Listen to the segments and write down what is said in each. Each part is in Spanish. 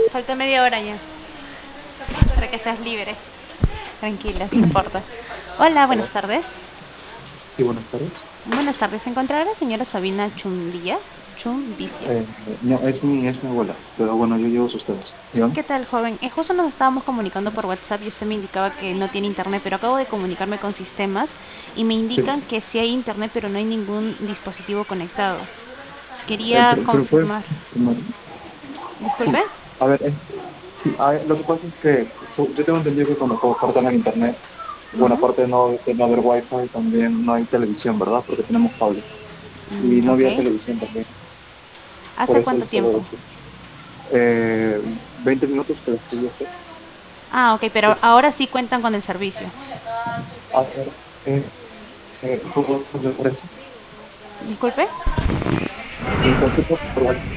Falta media hora ya, para que seas libre. Tranquila, no importa. Hola, Hola, buenas tardes. sí, buenas tardes. Buenas tardes, ¿se encontrará la señora Sabina Chumbillas? Chumbicia. No, es mi abuela, pero bueno, yo llevo sus temas. Dígame. ¿Qué tal, joven? Justo nos estábamos comunicando por WhatsApp y usted me indicaba que no tiene internet, pero acabo de comunicarme con sistemas y me Sí. indican que sí hay internet, pero no hay ningún dispositivo conectado. Quería Pero puedes confirmar. confirmar. Disculpe. Sí. A ver, sí, a ver, lo que pasa es que yo tengo entendido que cuando cortan el internet, bueno, Ujú. aparte de no haber wifi, también no hay televisión, ¿verdad? Porque tenemos cable. Y no Ok. había televisión también. Por ¿Hace eso cuánto es todo tiempo? esto. Eh, 20 minutos que estoy aquí. Ah, ok, pero Sí. ahora sí cuentan con el servicio. A ver, ¿cómo le parece? Disculpe. Confirmo por WhatsApp.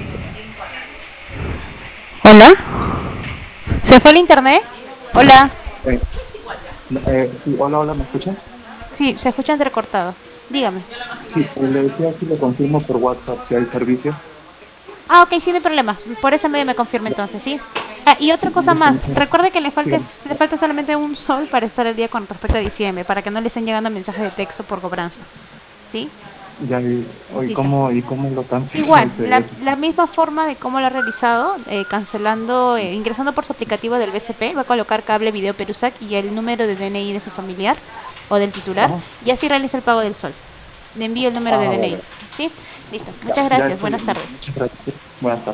Hola. ¿Se fue el internet? Hola. Eh, sí, hola, hola, ¿me escuchas? Sí, se escucha entrecortado. Dígame. Sí, le decía si le confirmo por WhatsApp si hay servicio. Ah, ok, sí, no hay problema. Por ese medio me confirma Ya, entonces, ¿sí? Ah, y otra sí, cosa listo, más. muchas gracias. Recuerde que Dígame. le falta solamente un sol para estar al día con respecto a diciembre, para que no le estén llegando mensajes de texto por cobranza. ¿Sí? Ya, Listo. y cómo lo cancelo Igual, ese, ese? la misma forma de cómo lo ha realizado, cancelando, ingresando por su aplicativo del BCP, va a colocar cable video Perusac y el número de DNI de su familiar o del titular, Ajá. y así realiza el pago del sol. Le envío el número de Ah, DNI. vale. ¿Sí? Listo. Ya, Muchas ya gracias. está Buenas bien. tardes. Muchas gracias. Buenas tardes.